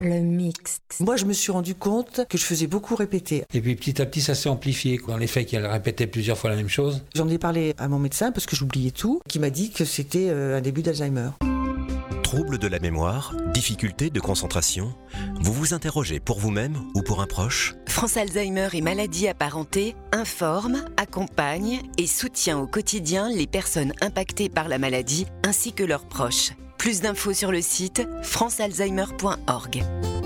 Le mix. Moi, je me suis rendu compte que je faisais beaucoup répéter. Et puis petit à petit, ça s'est amplifié. Dans les faits qu'elle répétait plusieurs fois la même chose. J'en ai parlé à mon médecin parce que j'oubliais tout, qui m'a dit que c'était un début d'Alzheimer. Troubles de la mémoire, difficultés de concentration, vous vous interrogez pour vous-même ou pour un proche ? France Alzheimer et maladies apparentées informe, accompagne et soutient au quotidien les personnes impactées par la maladie ainsi que leurs proches. Plus d'infos sur le site francealzheimer.org.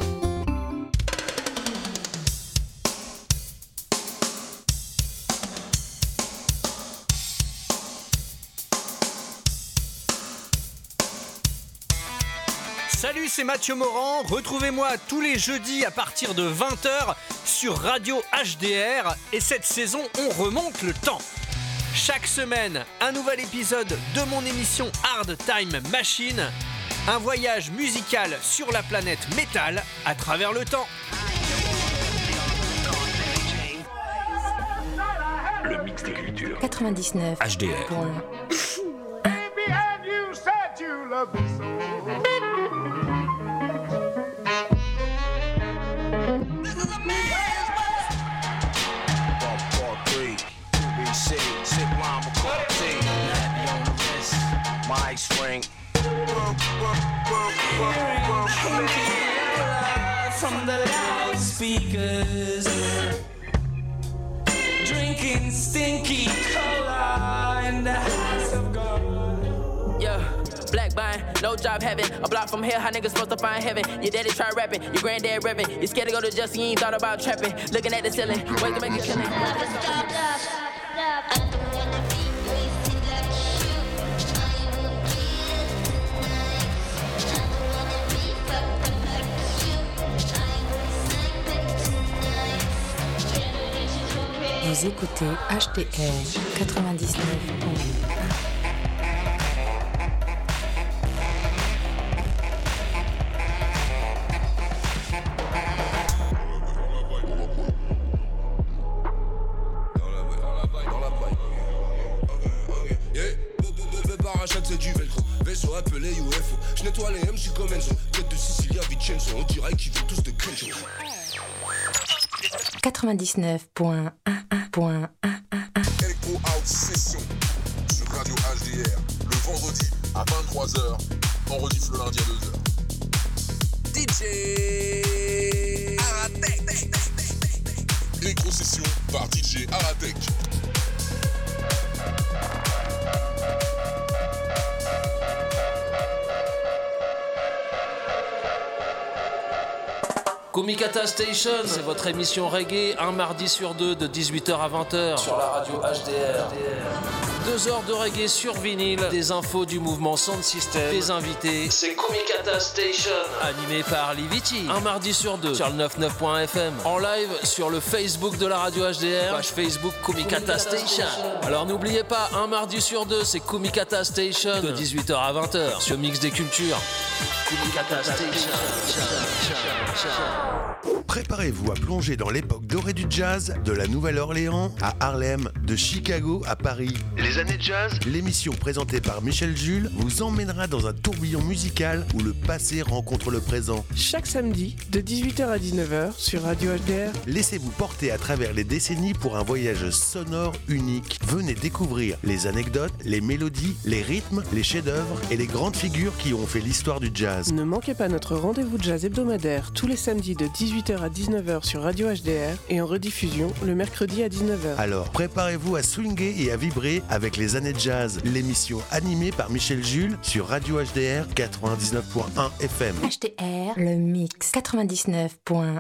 Salut, c'est Mathieu Morand. Retrouvez-moi tous les jeudis à partir de 20h sur Radio HDR. Et cette saison, on remonte le temps. Chaque semaine, un nouvel épisode de mon émission Hard Time Machine. Un voyage musical sur la planète métal à travers le temps. Le mix des cultures. 99. HDR. Spring. From the loudspeakers, drinking stinky cola in the house of God. Yeah, black buying, no job having. A block from here, how niggas supposed to find heaven? Your daddy try rapping, your granddad rapping. You scared to go to Justin, you ain't thought about trapping. Looking at the ceiling, ways to make a killing. Vous écoutez HDR 99. C'est du velcro, vaisseau appelé UFO. Je nettoie les MC comme Enzo. Tête de Sicilia, Vincenzo. On dirait qu'ils veulent tous de Grincho. 99.11. Echo Out Session sur Radio HDR. Le vendredi à 23h. On rediff le lundi à 2h. DJ Aratek. Echo Session par DJ Aratek. Kumikata Station, c'est votre émission reggae, un mardi sur deux de 18h à 20h sur la radio HDR. 2 heures de reggae sur vinyle, des infos du mouvement Sound System, des invités. C'est Kumikata Station, animé par Liviti. Un mardi sur deux sur le 99.fm. En live sur le Facebook de la radio HDR, page Facebook Kumikata Station. Alors n'oubliez pas, un mardi sur deux, c'est Kumikata Station de 18h à 20h sur Mix des Cultures. Kumikata Station. Préparez-vous à plonger dans l'époque dorée du jazz, de la Nouvelle-Orléans à Harlem, de Chicago à Paris. Les années jazz, l'émission présentée par Michel Jules vous emmènera dans un tourbillon musical où le passé rencontre le présent. Chaque samedi, de 18h à 19h sur Radio HDR. Laissez-vous porter à travers les décennies pour un voyage sonore unique. Venez découvrir les anecdotes, les mélodies, les rythmes, les chefs-d'œuvre et les grandes figures qui ont fait l'histoire du jazz. Ne manquez pas notre rendez-vous jazz hebdomadaire tous les samedis de 18h à 19h sur Radio HDR et en rediffusion le mercredi à 19h. Alors, préparez-vous à swinguer et à vibrer avec les années jazz, l'émission animée par Michel Jules sur Radio HDR 99.1 FM. HDR, le mix 99.1.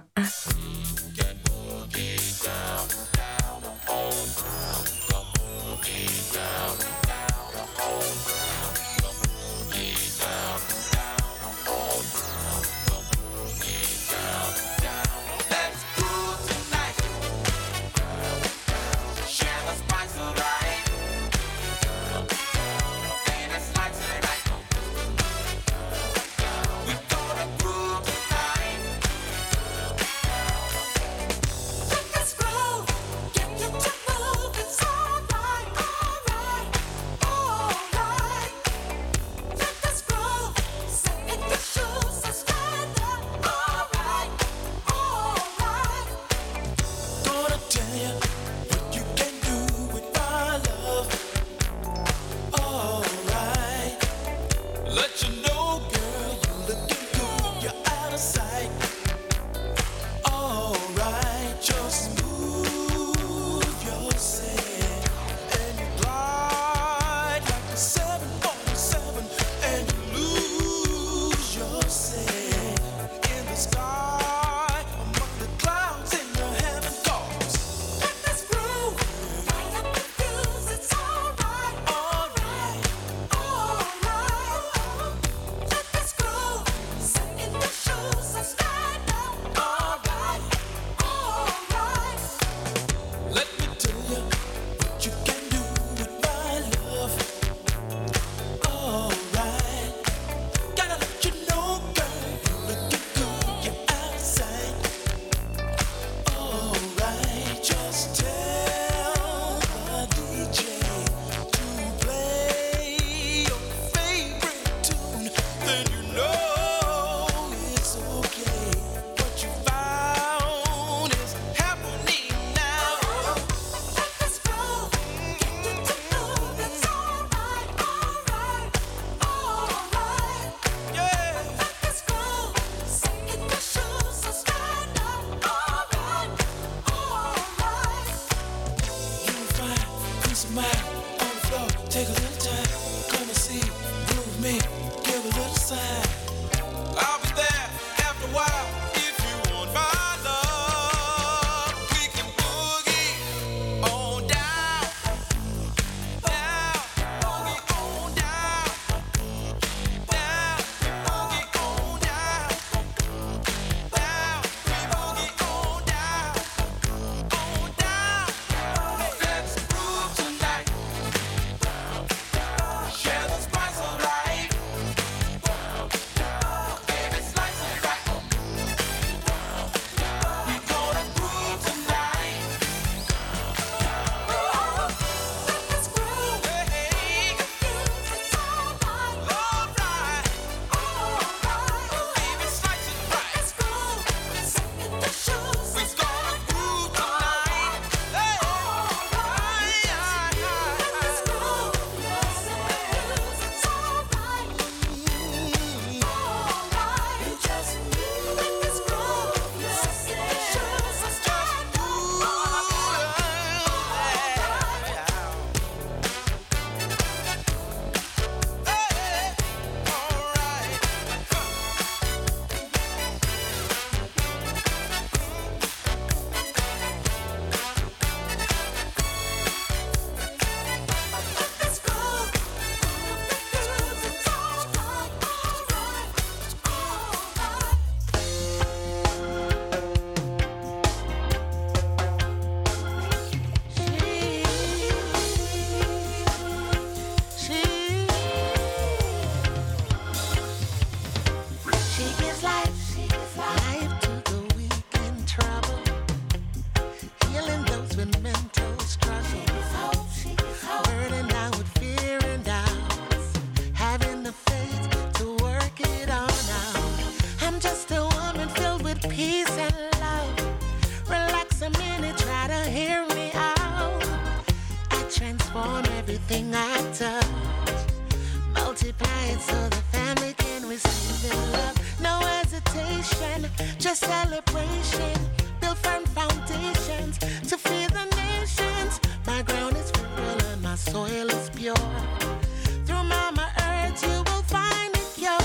celebration. Build firm foundations to feed the nations. My ground is fertile and my soil is pure. Through Mama Earth you will find a cure.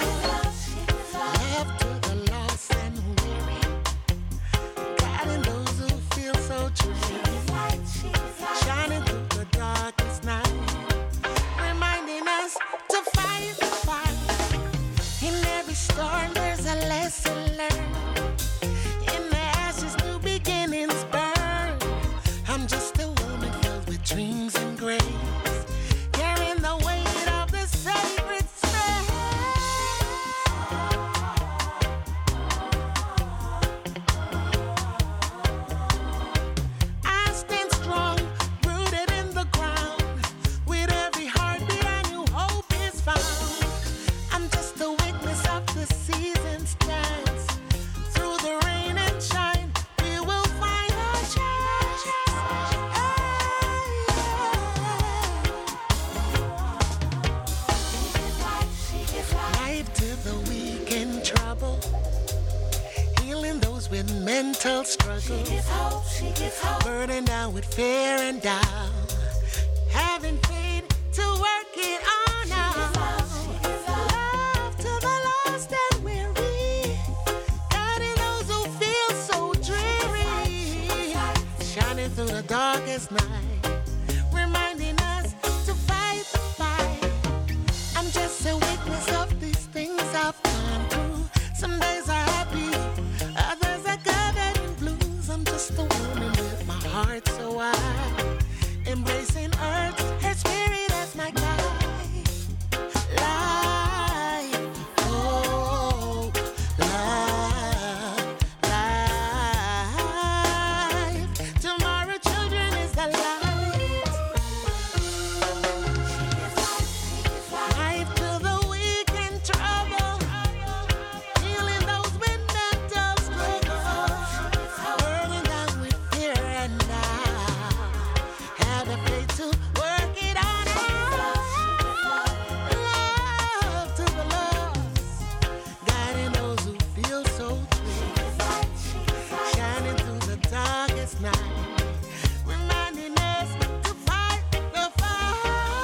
Love to the lost and weary, guiding those who feel so dreary, shining through the darkest night, reminding us to fight the fight. In every storm there's a lesson learned. In the ashes new beginnings burn. I'm just a woman filled with dreams and grace, carrying the weight of the sacred space. I stand strong, rooted in the ground. With every heartbeat a new hope is found. I'm just a witness of the season's dance. Through the rain and shine, we will find our chance. Life to the weak in trouble, healing those with mental struggle. Burdened down with fear and doubt, having faith to work it on out. Love to the lost and weary, guiding those who feel so dreary, shining through the darkest night, reminding us to fight the fight. I'm just a witness of these things I've gone through. Some days are happy, others are covered in blues. I'm just a woman with my heart so wide, embracing earth, her spirit as my guide. Life, oh, life, life. Tomorrow, children, is the light. Life to the weak and trouble, healing those with mental struggle, burning down with fear and doubt, have the faith to work it on out. Love to the lost, guiding those who feel so true, shining through the darkest night, reminding us to fight the fight.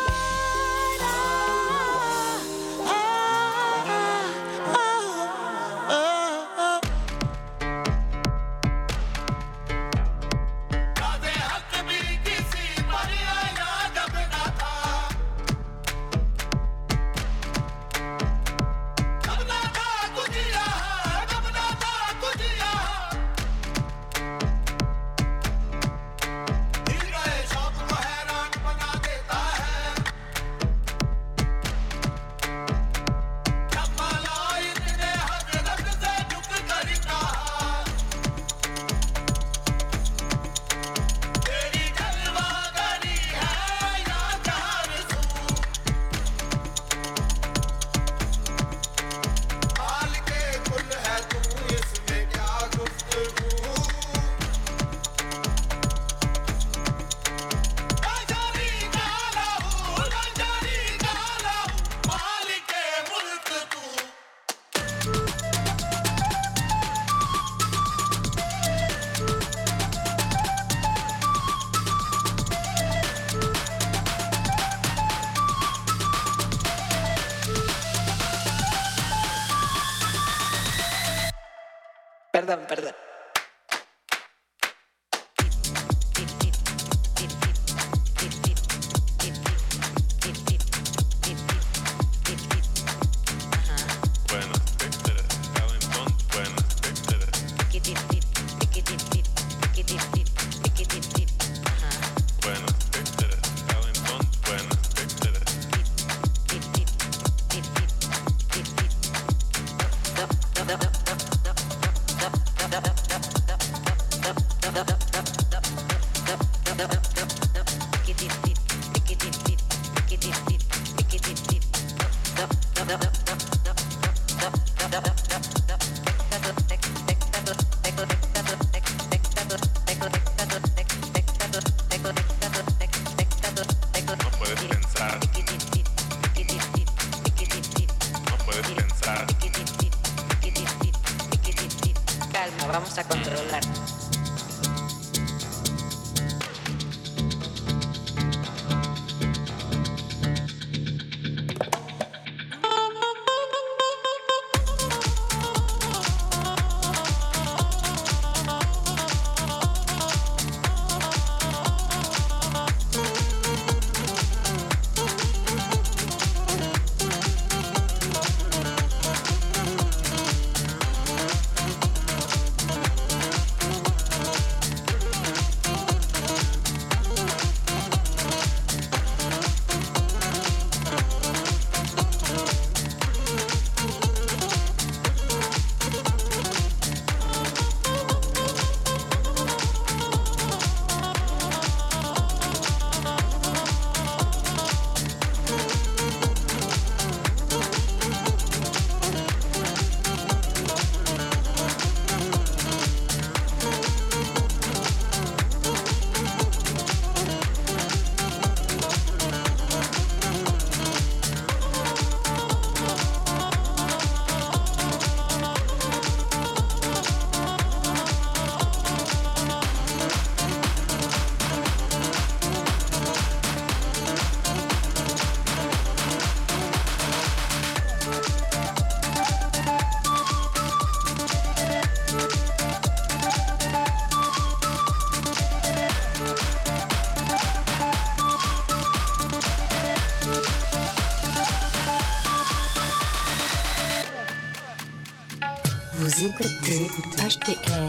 Perdón. calma, vamos a controlar. Vous écoutez HDR.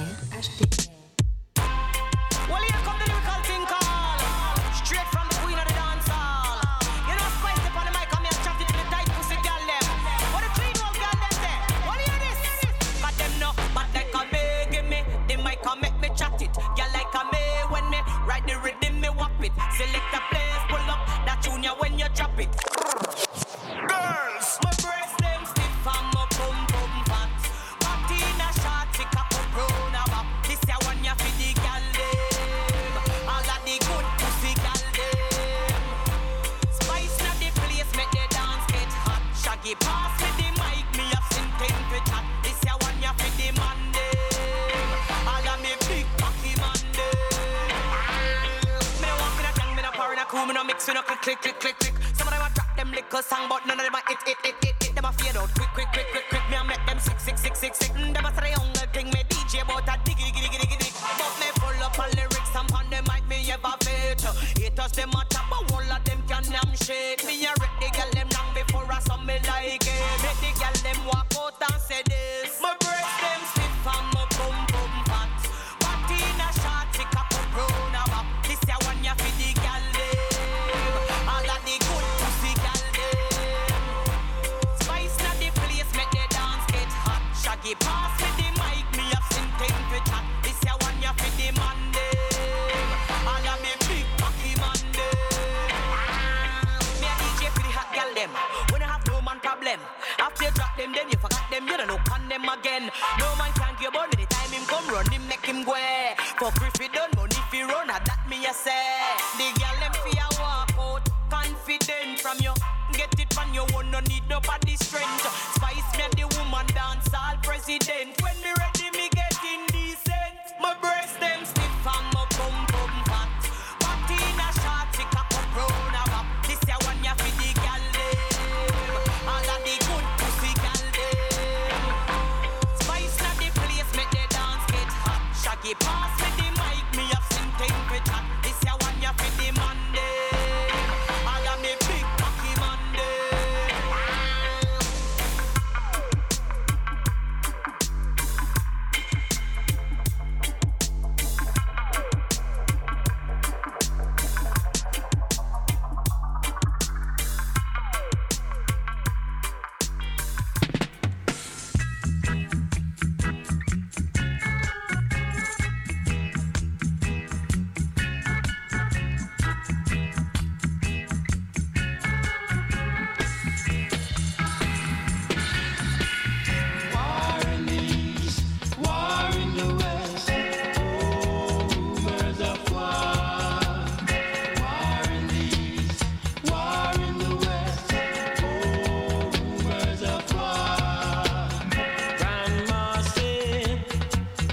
Well, here come the lyrical thing call. Straight from the queen of the dance hall. You know, spice up on the mic, come here and chat it to the tight pussy girl them. What the clean old girl them say? Well, hear this. Got them no, but like a me, give me the mic, come make me chat it. Girl like a me, when me ride the rhythm, me whop it. Select a place, pull up that junior when you drop it. Girls, my breast them stiff and my bum bum fat. Martina shot, pick up a brown about. This ya one ya fi the gal dem. All of the good pussy gal dem. Spice na the place, make the dance get hot. Shaggy pass me the mic, me have something to chat. This ya one ya fi the man dem. All of me big cocky man dem. Me no walk in a gang, me no pour in a crew, me no mix, me no click click click click click. Some of them a drop them liquor song, but none of them a it. Them a fade out quick. Me a make them sick. Them a say young girl thing, me DJ about a diggy. But me full up on lyrics and on the mic me ever fit. Haters them a tap, but all of them can damn shit. Me a rip the girl them long before I saw me like it. Make the girl them walk out and say this. My breast them stiff and my bum bum fat. Martina shot, pick up a brown about. This ya one ya fi the girl dem. All of the good pussy girl dem. Spice na the place, make the dance get hot. Shaggy pass me the mic, me have something to chat. This ya one ya fi the man dem. All of me big cocky man dem. Me a DJ for the hot girl dem. When I have no man problem. After you drop them, then you forgot them, you don't look on them again. No man can give on the time him come run, him make him go. For Griffy done money fi run, that me a say. The girl them fi a walk out, confident from you. Get it from you, one no need nobody strength. Spice me the woman dance all president. When me ready, me get indecent. My breast them stiff and my bum bum fat. Martina shot, pick up a brown about. This ya one ya fi the gal dem. All of the good pussy gal dem. Spice na the place, make the dance get hot. Shaggy pass me the mic, me have something to chat. This ya one ya fi the man dem. All of me big cocky man dem. War in the east, war in the west. Oh, rumors of war. War in the east, war in the west. Oh, rumors of war. Grandma said,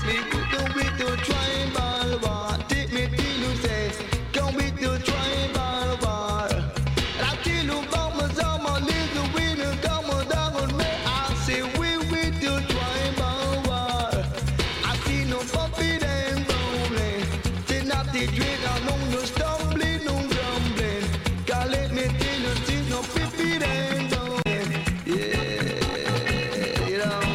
me with the tribal war. Take me till you say, come with the tribal war. And I tell you about my summer, little winner, come down on me. I say we with the tribal war. I see no puppy and bowling. Say not the dread, I know no stumbling, no grumbling. Can't let me tell you, see no pippy and bowling. Yeah, you know.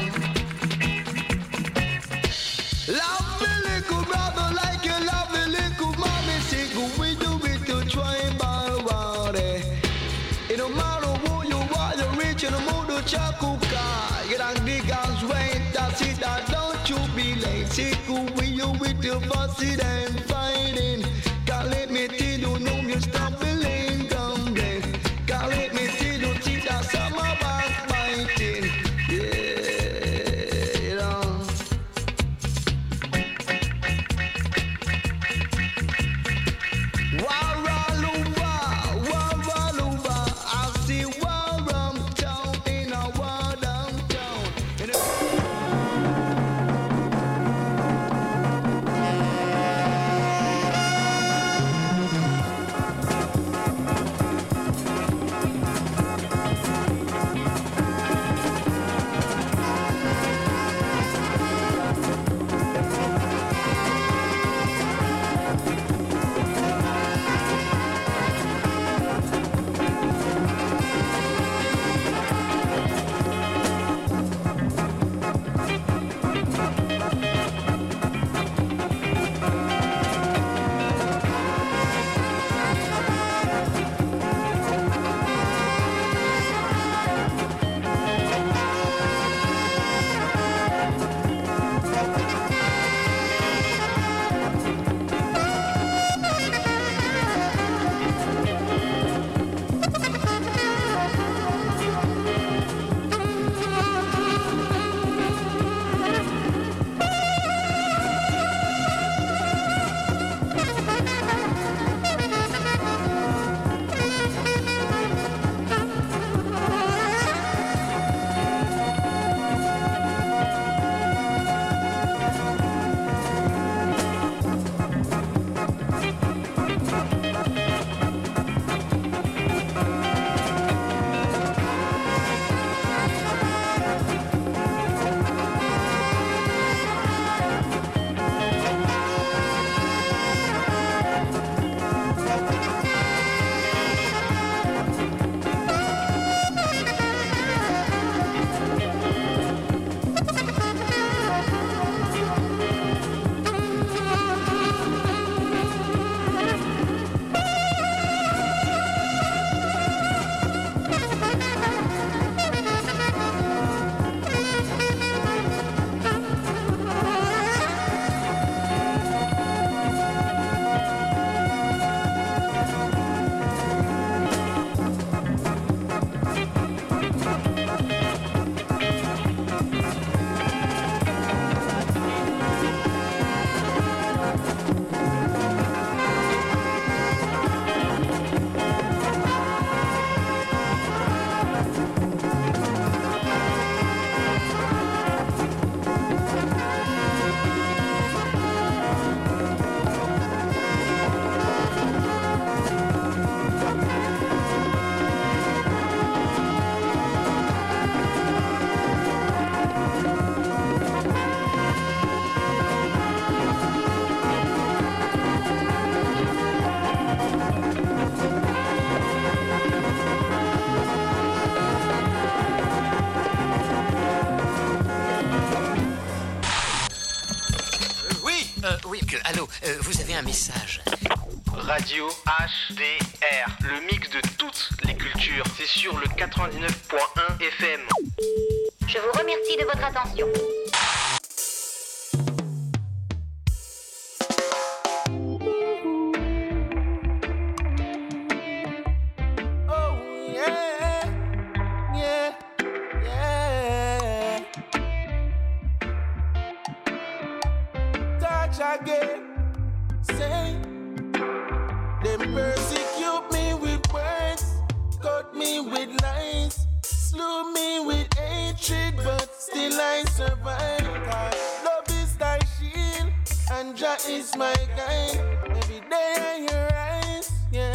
Love me little brother like you love me little mommy. Say go we do with the tribal war. It don't matter who you are, you're rich and the mood of chakuka. You don't dig as right, that's it, don't you be late. Say go we you with the fussing and fighting. Can't let me tell you, no, you stop feeling grumbling. Can't let me tell you, see that summer backbiting. Yeah, you know. Waraluba, I see Warram Town in a Warram Town. Allô, vous avez un message. Radio HDR, le mix de toutes les cultures. C'est sur le 99.1 FM. Je vous remercie de votre attention. Again, say them persecute me with words, cut me with lies, slew me with hatred, but still I survive. Love is like she is my guide. Every day I hear rise, yeah.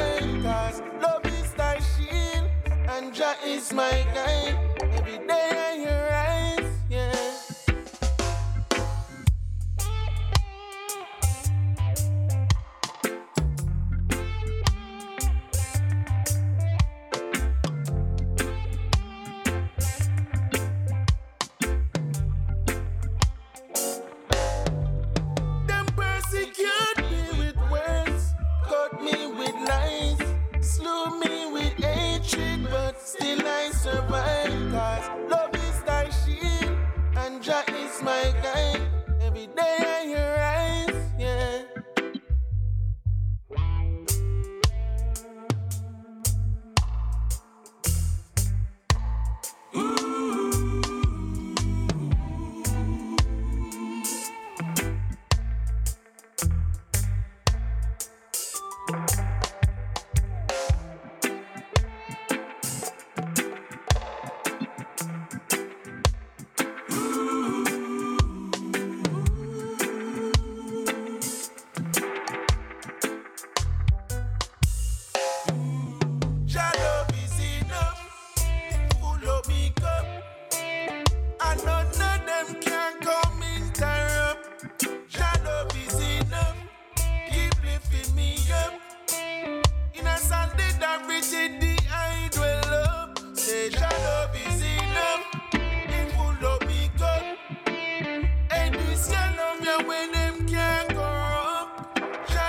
Is my guide. Every day I